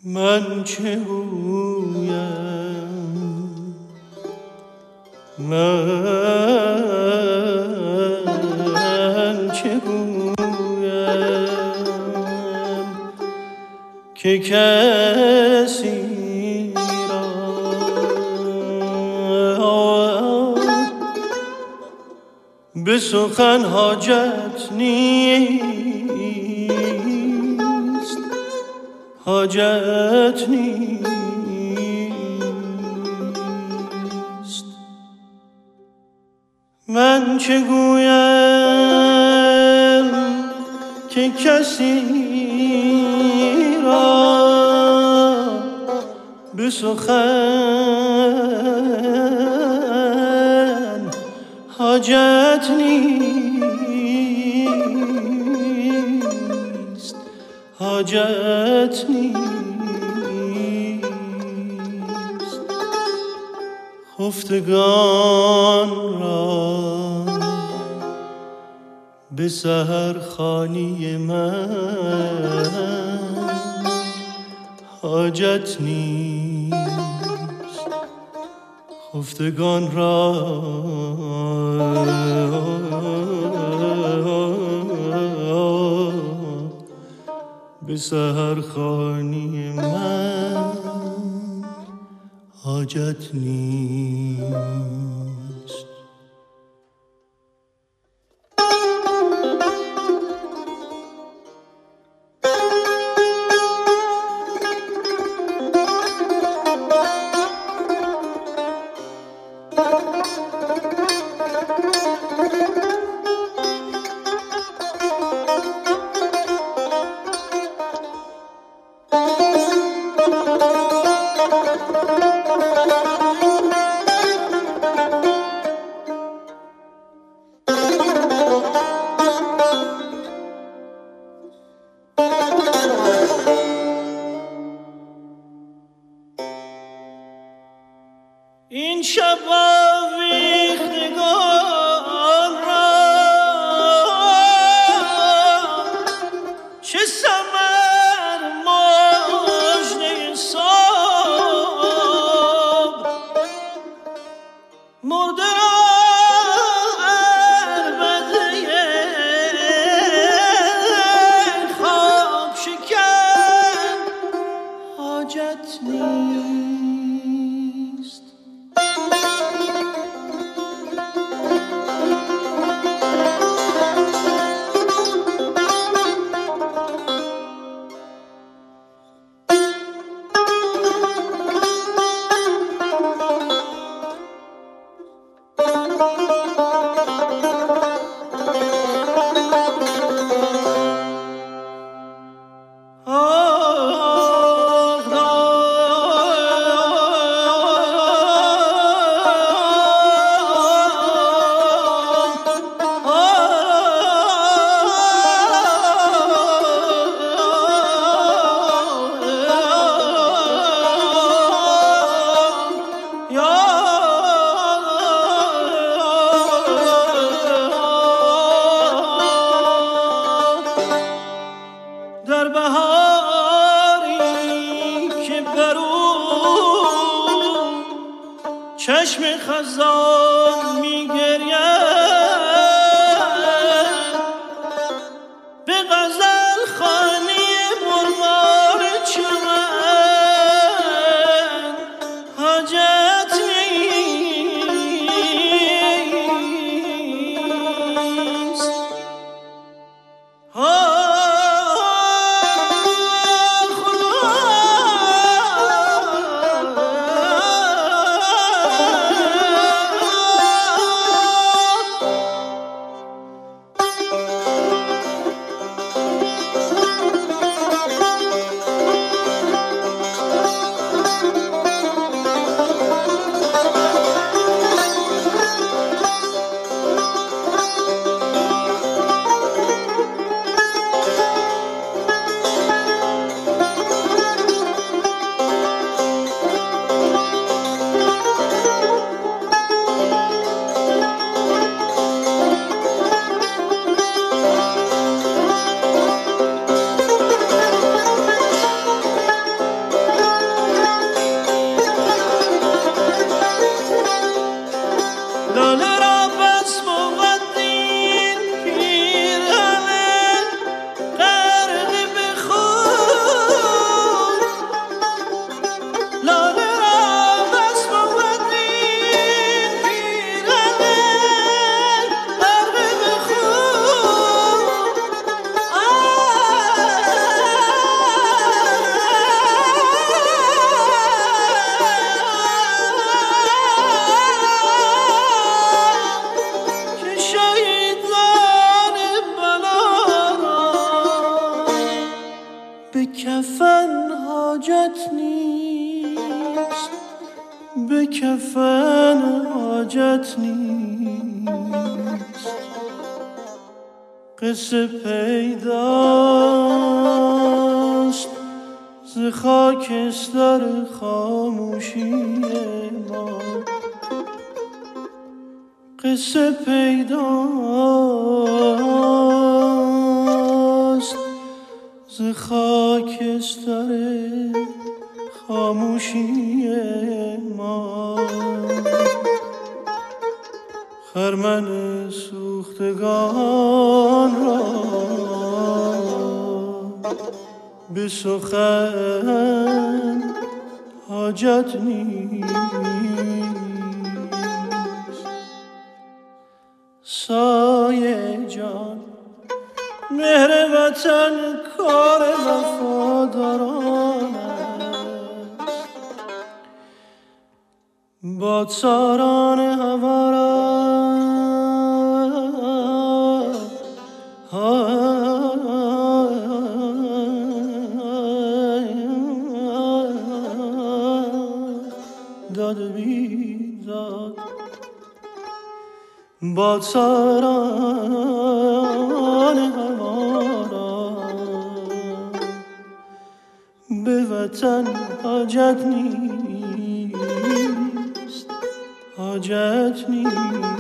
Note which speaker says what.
Speaker 1: من چه گویم من چه گویم که کسی را به سخن حاجت نیست حاجت نیست من چه گویم که کسی را به سخن حاجت نیست حاجت نیست خفتگان را به سحرخوانی من حاجت نیست خفتگان را به سحرخوانی من حاجت نیست این شب آویختگان را چه ثمر مژده صبح مرده را عربده خواب شکن حاجت نیست در بهاری که برو چشم خزان میگرید به غزل خوانی مرغان چمن حاجت نیست کفن حاجت نیست، قصه پیداست ز خاکستر خاموشی ما، قصه پیداست ز خاکستر خاموشی ما. خرمن سوختگان را به سخن حاجت نیست، سایه جان مهر وطن کار وفاداران است، بادساران هوا را داد بیداد، بادساران هوا را به وطن حاجت نیست، حاجت نیست.